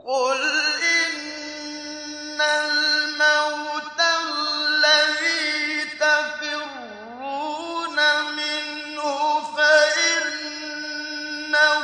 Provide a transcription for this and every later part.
قل إن الموت الذي تفرون منه فإنه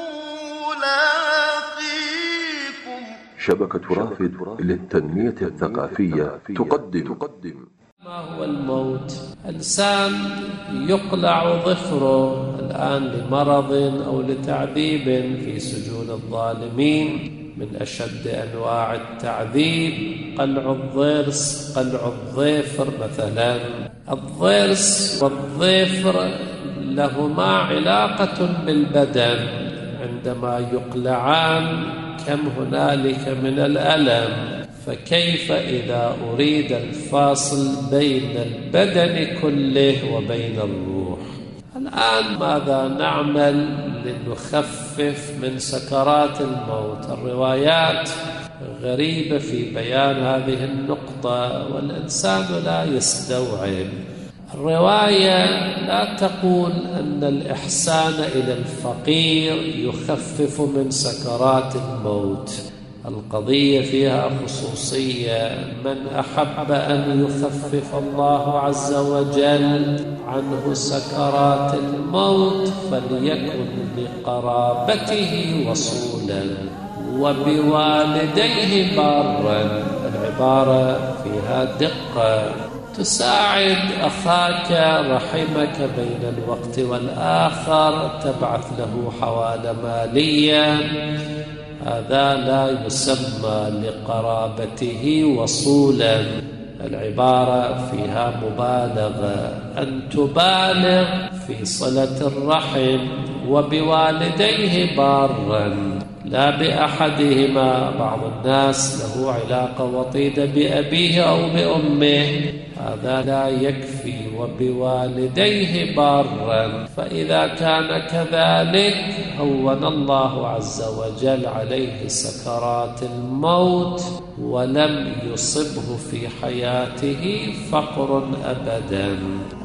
لاقيكم. شبكة رافد للتنمية الثقافية تقدم ما هو الموت؟ إنسان يقلع ظفره الآن لمرض أو لتعذيب في سجون الظالمين. من أشد أنواع التعذيب قلع الضرس، قلع الظفر مثلا. الضرس والظفر لهما علاقة بالبدن، عندما يقلعان كم هنالك من الألم، فكيف إذا أريد الفاصل بين البدن كله وبين الروح؟ الآن ماذا نعمل لنخفف من سكرات الموت؟ الروايات غريبة في بيان هذه النقطة والإنسان لا يستوعب. الرواية لا تقول أن الإحسان إلى الفقير يخفف من سكرات الموت. القضية فيها خصوصية. من أحب أن يخفف الله عز وجل عنه سكرات الموت فليكن لقرابته وصولا وبوالديه بارا. العبارة فيها دقة. تساعد أخاك رحمك بين الوقت والآخر، تبعث له حوالة مالية، هذا لا يسمى لقرابته وصولا. العبارة فيها مبالغة، أن تبالغ في صلة الرحم وبوالديه بارا لا بأحدهما. بعض الناس له علاقة وطيدة بأبيه أو بأمه، هذا لا يكفي. وبوالديه بارا، فإذا كان كذلك هون الله عز وجل عليه سكرات الموت ولم يصبه في حياته فقر أبدا.